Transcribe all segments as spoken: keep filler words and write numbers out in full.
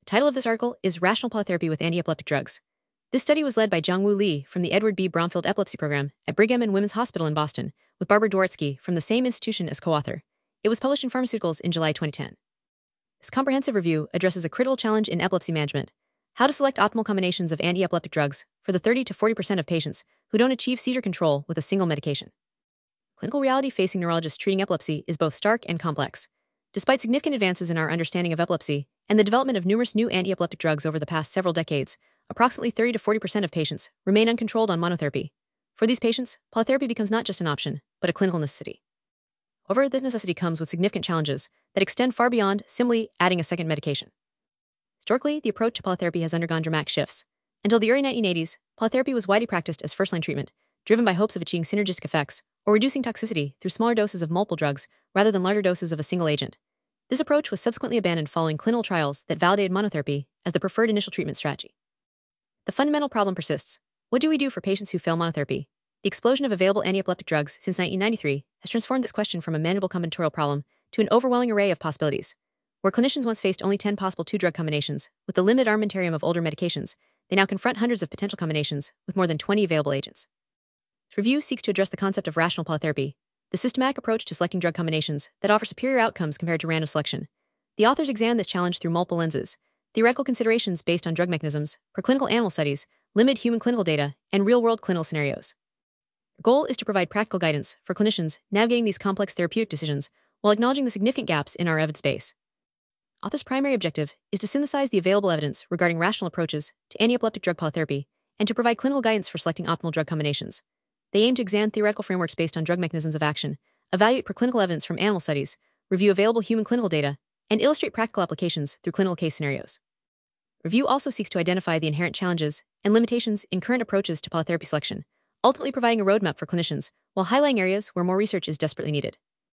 Title of this article is Rational Polytherapy with Antiepileptic Drugs. This study was led by Jongwoo Lee from the Edward B. Bromfield Epilepsy Program at Brigham and Women's Hospital in Boston, with Barbara Dworetzky from the same institution as co-author. It was published in Pharmaceuticals in July twenty ten. This comprehensive review addresses a critical challenge in epilepsy management: how to select optimal combinations of antiepileptic drugs for the thirty to forty percent of patients who don't achieve seizure control with a single medication. Clinical reality facing neurologists treating epilepsy is both stark and complex. Despite significant advances in our understanding of epilepsy and the development of numerous new antiepileptic drugs over the past several decades, approximately thirty to forty percent of patients remain uncontrolled on monotherapy. For these patients, polytherapy becomes not just an option, but a clinical necessity. However, this necessity comes with significant challenges that extend far beyond simply adding a second medication. Historically, the approach to polytherapy has undergone dramatic shifts. Until the early nineteen eighties, polytherapy was widely practiced as first-line treatment, driven by hopes of achieving synergistic effects or reducing toxicity through smaller doses of multiple drugs rather than larger doses of a single agent. This approach was subsequently abandoned following clinical trials that validated monotherapy as the preferred initial treatment strategy. The fundamental problem persists. What do we do for patients who fail monotherapy? The explosion of available antiepileptic drugs since nineteen ninety-three has transformed this question from a manageable combinatorial problem to an overwhelming array of possibilities. Where clinicians once faced only ten possible two-drug combinations with the limited armamentarium of older medications, they now confront hundreds of potential combinations with more than twenty available agents. This review seeks to address the concept of rational polytherapy, the systematic approach to selecting drug combinations that offer superior outcomes compared to random selection. The authors examine this challenge through multiple lenses: theoretical considerations based on drug mechanisms, preclinical animal studies, limited human clinical data, and real-world clinical scenarios. The goal is to provide practical guidance for clinicians navigating these complex therapeutic decisions while acknowledging the significant gaps in our evidence base. Author's primary objective is to synthesize the available evidence regarding rational approaches to antiepileptic drug polytherapy and to provide clinical guidance for selecting optimal drug combinations. They aim to examine theoretical frameworks based on drug mechanisms of action, evaluate preclinical evidence from animal studies, review available human clinical data, and illustrate practical applications through clinical case scenarios. Review also seeks to identify the inherent challenges and limitations in current approaches to polytherapy selection, ultimately providing a roadmap for clinicians while highlighting areas where more research is desperately needed.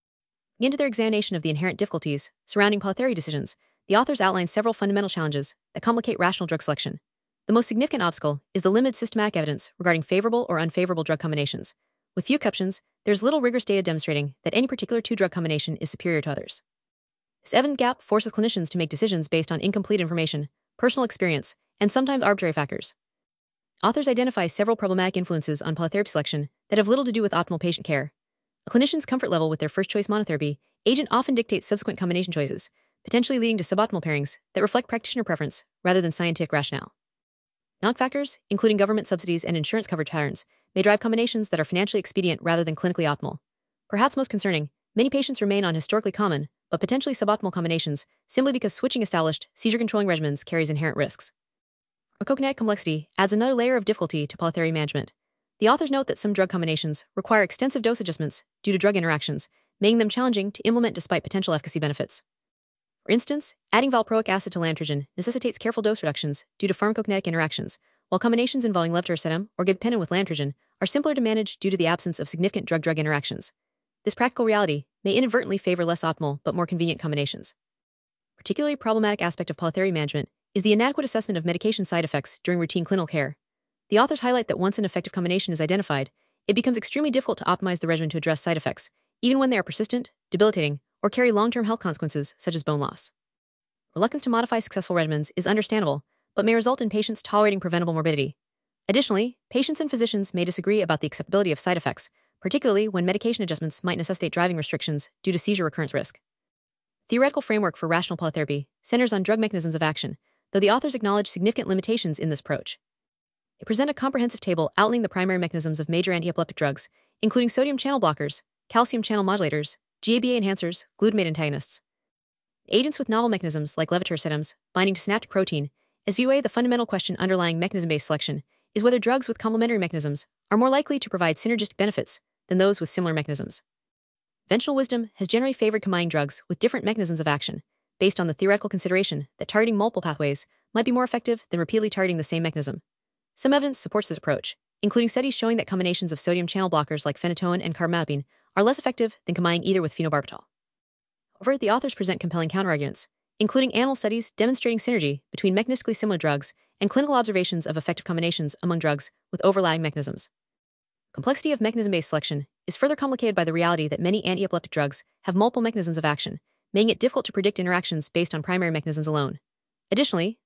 Into their examination of the inherent difficulties surrounding polytherapy decisions, the authors outline several fundamental challenges that complicate rational drug selection. The most significant obstacle is the limited systematic evidence regarding favorable or unfavorable drug combinations. With few exceptions, there is little rigorous data demonstrating that any particular two-drug combination is superior to others. This evidence gap forces clinicians to make decisions based on incomplete information, personal experience, and sometimes arbitrary factors. Authors identify several problematic influences on polytherapy selection that have little to do with optimal patient care. A clinician's comfort level with their first-choice monotherapy agent often dictates subsequent combination choices, potentially leading to suboptimal pairings that reflect practitioner preference rather than scientific rationale. Economic factors, including government subsidies and insurance coverage patterns, may drive combinations that are financially expedient rather than clinically optimal. Perhaps most concerning, many patients remain on historically common, but potentially suboptimal combinations simply because switching established, seizure-controlling regimens carries inherent risks. Pharmacokinetic complexity adds another layer of difficulty to polytherapy management. The authors note that some drug combinations require extensive dose adjustments due to drug interactions, making them challenging to implement despite potential efficacy benefits. For instance, adding valproic acid to lamotrigine necessitates careful dose reductions due to pharmacokinetic interactions, while combinations involving levetiracetam or gabapentin with lamotrigine are simpler to manage due to the absence of significant drug-drug interactions. This practical reality may inadvertently favor less optimal but more convenient combinations. A particularly problematic aspect of polytherapy management is the inadequate assessment of medication side effects during routine clinical care. The authors highlight that once an effective combination is identified, it becomes extremely difficult to optimize the regimen to address side effects, even when they are persistent, debilitating, or carry long-term health consequences such as bone loss. Reluctance to modify successful regimens is understandable, but may result in patients tolerating preventable morbidity. Additionally, patients and physicians may disagree about the acceptability of side effects, particularly when medication adjustments might necessitate driving restrictions due to seizure recurrence risk. The theoretical framework for rational polytherapy centers on drug mechanisms of action, though the authors acknowledge significant limitations in this approach. They present a comprehensive table outlining the primary mechanisms of major antiepileptic drugs, including sodium channel blockers, calcium channel modulators, G A B A enhancers, glutamate antagonists. Agents with novel mechanisms like levetiracetam's binding to synaptic protein, as view A, the fundamental question underlying mechanism-based selection is whether drugs with complementary mechanisms are more likely to provide synergistic benefits than those with similar mechanisms. Conventional wisdom has generally favored combining drugs with different mechanisms of action, based on the theoretical consideration that targeting multiple pathways might be more effective than repeatedly targeting the same mechanism. Some evidence supports this approach, including studies showing that combinations of sodium channel blockers like phenytoin and carbamazepine are less effective than combining either with phenobarbital. However, the authors present compelling counterarguments, including animal studies demonstrating synergy between mechanistically similar drugs and clinical observations of effective combinations among drugs with overlapping mechanisms. Complexity of mechanism-based selection is further complicated by the reality that many antiepileptic drugs have multiple mechanisms of action, making it difficult to predict interactions based on primary mechanisms alone. Additionally,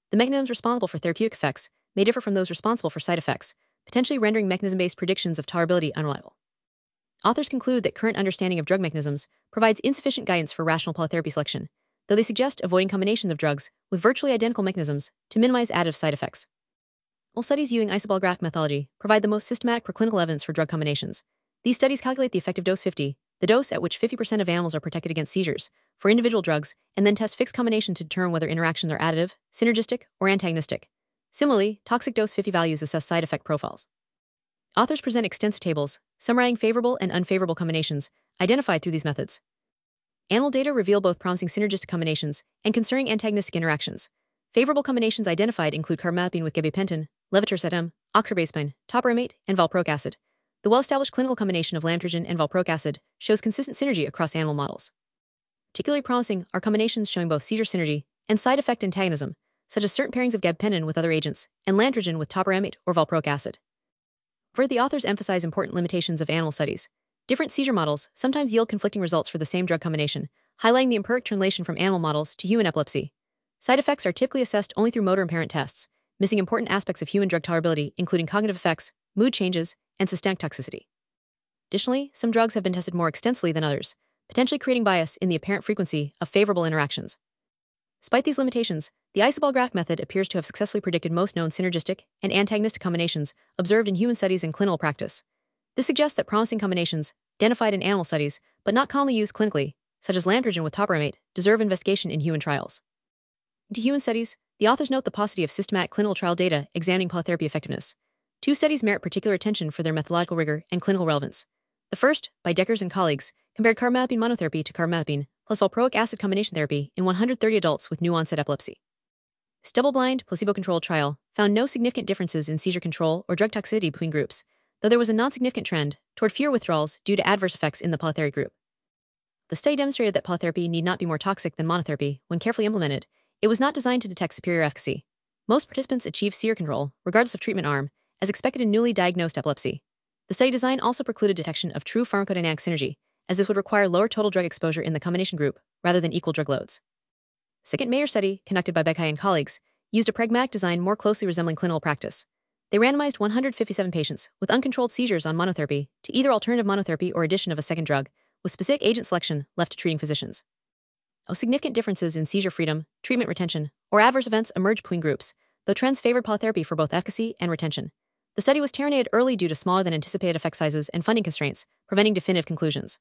The mechanisms responsible for therapeutic effects may differ from those responsible for side effects, potentially rendering mechanism-based predictions of tolerability unreliable. Authors conclude that current understanding of drug mechanisms provides insufficient guidance for rational polytherapy selection, though they suggest avoiding combinations of drugs with virtually identical mechanisms to minimize additive side effects. While studies using isoball-graph methodology provide the most systematic preclinical evidence for drug combinations, these studies calculate the effective dose fifty, the dose at which fifty percent of animals are protected against seizures, for individual drugs, and then test fixed combinations to determine whether interactions are additive, synergistic, or antagonistic. Similarly, toxic dose fifty values assess side effect profiles. Authors present extensive tables, summarizing favorable and unfavorable combinations identified through these methods. Animal data reveal both promising synergistic combinations and concerning antagonistic interactions. Favorable combinations identified include carbamazepine with gabapentin, levetiracetam, oxcarbazepine, topiramate, and valproic acid. The well-established clinical combination of lamotrigine and valproic acid shows consistent synergy across animal models. Particularly promising are combinations showing both seizure synergy and side effect antagonism, such as certain pairings of gabapentin with other agents and lamotrigine with topiramate or valproic acid. Further, the authors emphasize important limitations of animal studies. Different seizure models sometimes yield conflicting results for the same drug combination, highlighting the empiric translation from animal models to human epilepsy. Side effects are typically assessed only through motor impairment tests, missing important aspects of human drug tolerability, including cognitive effects, mood changes, and systemic toxicity. Additionally, some drugs have been tested more extensively than others, potentially creating bias in the apparent frequency of favorable interactions. Despite these limitations, the isoball-graph method appears to have successfully predicted most known synergistic and antagonistic combinations observed in human studies and clinical practice. This suggests that promising combinations, identified in animal studies but not commonly used clinically, such as lamotrigine with topiramate, deserve investigation in human trials. Into human studies, the authors note the paucity of systematic clinical trial data examining polytherapy effectiveness. Two studies merit particular attention for their methodological rigor and clinical relevance. The first, by Deckers and colleagues, compared carbamazepine monotherapy to carbamazepine plus valproic acid combination therapy in one hundred thirty adults with new-onset epilepsy. This double-blind, placebo-controlled trial found no significant differences in seizure control or drug toxicity between groups, though there was a non-significant trend toward fewer withdrawals due to adverse effects in the polytherapy group. The study demonstrated that polytherapy need not be more toxic than monotherapy when carefully implemented. It was not designed to detect superior efficacy. Most participants achieved seizure control, regardless of treatment arm, as expected in newly diagnosed epilepsy. The study design also precluded detection of true pharmacodynamic synergy, as this would require lower total drug exposure in the combination group rather than equal drug loads. The second Mayer study, conducted by Bekai and colleagues, used a pragmatic design more closely resembling clinical practice. They randomized one hundred fifty-seven patients with uncontrolled seizures on monotherapy to either alternative monotherapy or addition of a second drug, with specific agent selection left to treating physicians. No significant differences in seizure freedom, treatment retention, or adverse events emerged between groups, though trends favored polytherapy for both efficacy and retention. The study was terminated early due to smaller than anticipated effect sizes and funding constraints, preventing definitive conclusions.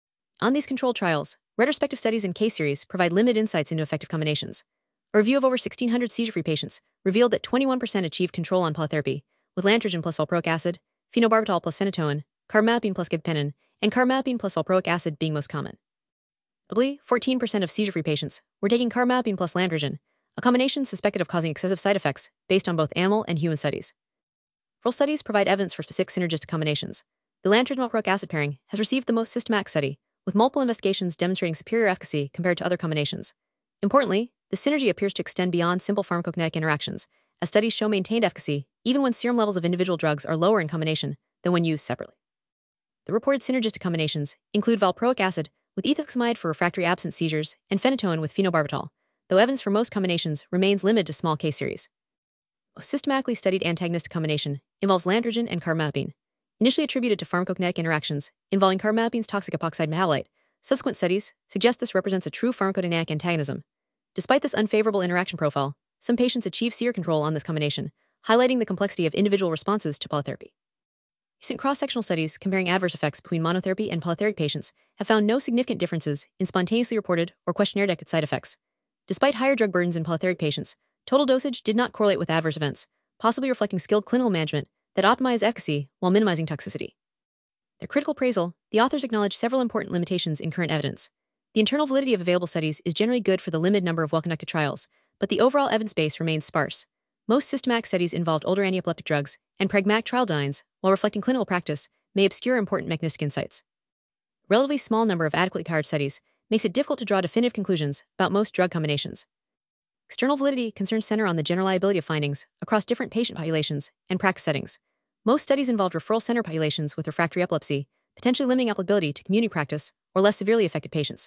On these controlled trials, retrospective studies and case series provide limited insights into effective combinations. A review of over sixteen hundred seizure-free patients revealed that twenty-one percent achieved control on polytherapy, with lamotrigine plus valproic acid, phenobarbital plus phenytoin, carbamazepine plus gabapentin, and carbamazepine plus valproic acid being most common. Notably, fourteen percent of seizure-free patients were taking carbamazepine plus lamotrigine, a combination suspected of causing excessive side effects based on both animal and human studies. Several studies provide evidence for specific synergistic combinations. The lamotrigine-valproic acid pairing has received the most systematic study, with multiple investigations demonstrating superior efficacy compared to other combinations. Importantly, the synergy appears to extend beyond simple pharmacokinetic interactions, as studies show maintained efficacy even when serum levels of individual drugs are lower in combination than when used separately. The reported synergistic combinations include valproic acid with ethoxamide for refractory absence seizures and phenytoin with phenobarbital, though evidence for most combinations remains limited to small case series. The most systematically studied antagonistic combination involves lamotrigine and carbamazepine. Initially attributed to pharmacokinetic interactions involving carbamazepine's toxic epoxide metabolite, subsequent studies suggest this represents a true pharmacodynamic antagonism. Despite this unfavorable interaction profile, some patients achieve seizure control on this combination, highlighting the complexity of individual responses to polytherapy. Recent cross-sectional studies comparing adverse effects between monotherapy and polytherapy patients have found no significant differences in spontaneously reported or questionnaire-detected side effects. Despite higher drug burdens in polytherapy patients, total dosage did not correlate with adverse events, possibly reflecting skilled clinical management that optimize efficacy while minimizing toxicity. Their critical appraisal, the authors acknowledge several important limitations in current evidence. The internal validity of available studies is generally good for the limited number of well-conducted trials, but the overall evidence base remains sparse. Most systematic studies involved older antiepileptic drugs, and pragmatic trial designs, while reflecting clinical practice, may obscure important mechanistic insights. A relatively small number of adequately powered studies makes it difficult to draw definitive conclusions about most drug combinations. External validity concerns center on the general reliability of findings across different patient populations and practice settings. Most studies involved referral center populations with refractory epilepsy, potentially limiting applicability to community practice or less severely affected patients.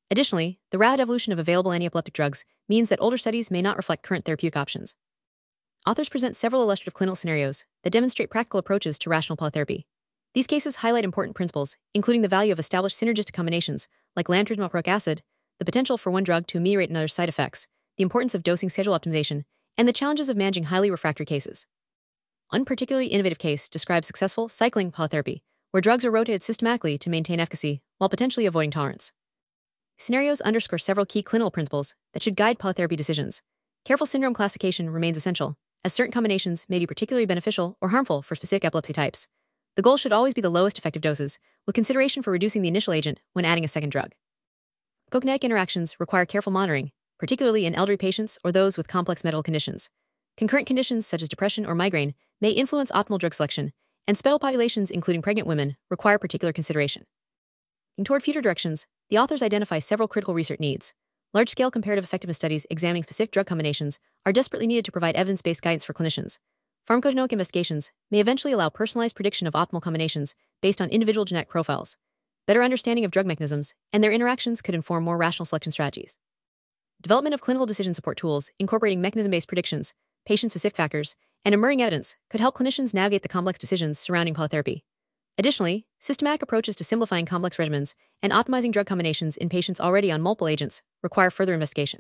Additionally, the rapid evolution of available antiepileptic drugs means that older studies may not reflect current therapeutic options. Authors present several illustrative clinical scenarios that demonstrate practical approaches to rational polytherapy. These cases highlight important principles, including the value of established synergistic combinations like lamotrigine valproic acid, the potential for one drug to ameliorate another's side effects, the importance of dosing schedule optimization, and the challenges of managing highly refractory cases. One particularly innovative case describes successful cycling polytherapy, where drugs are rotated systematically to maintain efficacy while potentially avoiding tolerance. Scenarios underscore several key clinical principles that should guide polytherapy decisions. Careful syndrome classification remains essential, as certain combinations may be particularly beneficial or harmful for specific epilepsy types. The goal should always be the lowest effective doses, with consideration for reducing the initial agent when adding a second drug. Cokinetic interactions require careful monitoring, particularly in elderly patients or those with complex medical conditions. Concurrent conditions such as depression or migraine may influence optimal drug selection, and special populations including pregnant women require particular consideration. Looking toward future directions, the authors identify several critical research needs. Large-scale comparative effectiveness studies examining specific drug combinations are desperately needed to provide evidence-based guidance for clinicians. Pharmacogenomic investigations may eventually allow personalized prediction of optimal combinations based on individual genetic profiles. Better understanding of drug mechanisms and their interactions could inform more rational selection strategies. Development of clinical decision support tools incorporating mechanism-based predictions, patient-specific factors, and emerging evidence could help clinicians navigate the complex decisions surrounding polytherapy. Additionally, systematic approaches to simplifying complex regimens and optimizing drug combinations in patients already on multiple agents require further investigation.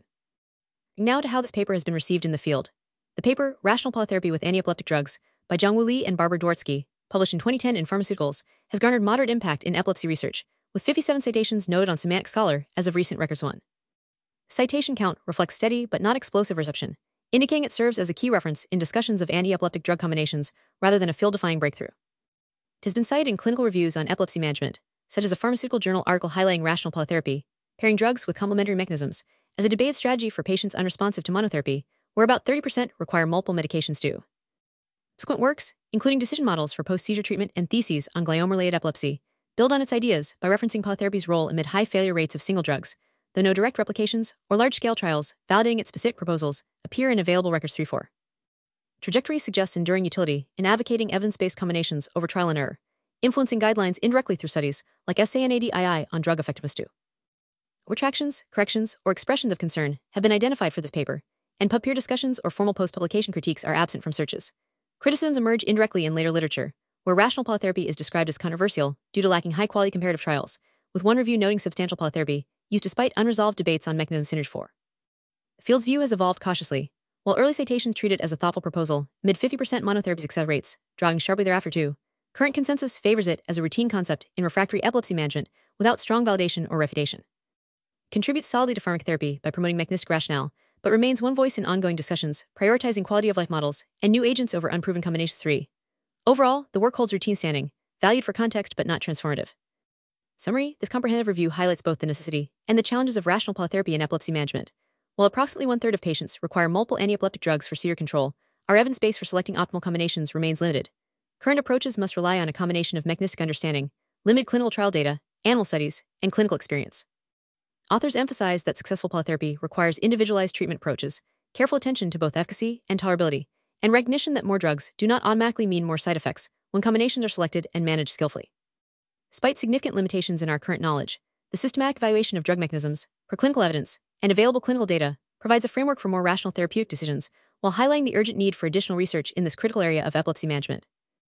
Now to how this paper has been received in the field. The paper, Rational Polytherapy with Antiepileptic Drugs, by Jongwoo Lee and Barbara Dworetzky, published in twenty ten in Pharmaceuticals, has garnered moderate impact in epilepsy research, with fifty-seven citations noted on Semantic Scholar as of recent Records one. Citation count reflects steady but not explosive reception, indicating it serves as a key reference in discussions of antiepileptic drug combinations rather than a field-defining breakthrough. It has been cited in clinical reviews on epilepsy management, such as a pharmaceutical journal article highlighting rational polytherapy, pairing drugs with complementary mechanisms, as a debated strategy for patients unresponsive to monotherapy, where about thirty percent require multiple medications too. Subsequent works, including decision models for post-seizure treatment and theses on glioma-related epilepsy, build on its ideas by referencing polytherapy's role amid high failure rates of single drugs, though no direct replications or large-scale trials validating its specific proposals appear in available Records three four. Trajectory suggests enduring utility in advocating evidence-based combinations over trial and error, influencing guidelines indirectly through studies like SANADII on drug effectiveness too. Retractions, corrections, or expressions of concern have been identified for this paper, and pub peer discussions or formal post-publication critiques are absent from searches. Criticisms emerge indirectly in later literature, where rational polytherapy is described as controversial due to lacking high-quality comparative trials, with one review noting substantial polytherapy used despite unresolved debates on mechanism synergy four. The field's view has evolved cautiously, while early citations treat it as a thoughtful proposal, mid fifty percent monotherapy success rates, dropping sharply thereafter too. Current consensus favors it as a routine concept in refractory epilepsy management without strong validation or refutation. Contributes solidly to pharmacotherapy by promoting mechanistic rationale, but remains one voice in ongoing discussions, prioritizing quality-of-life models and new agents over unproven combinations three. Overall, the work holds routine standing, valued for context but not transformative. Summary: this comprehensive review highlights both the necessity and the challenges of rational polytherapy in epilepsy management. While approximately one-third of patients require multiple antiepileptic drugs for seizure control, our evidence base for selecting optimal combinations remains limited. Current approaches must rely on a combination of mechanistic understanding, limited clinical trial data, animal studies, and clinical experience. Authors emphasize that successful polytherapy requires individualized treatment approaches, careful attention to both efficacy and tolerability, and recognition that more drugs do not automatically mean more side effects when combinations are selected and managed skillfully. Despite significant limitations in our current knowledge, the systematic evaluation of drug mechanisms, preclinical evidence, and available clinical data provides a framework for more rational therapeutic decisions while highlighting the urgent need for additional research in this critical area of epilepsy management.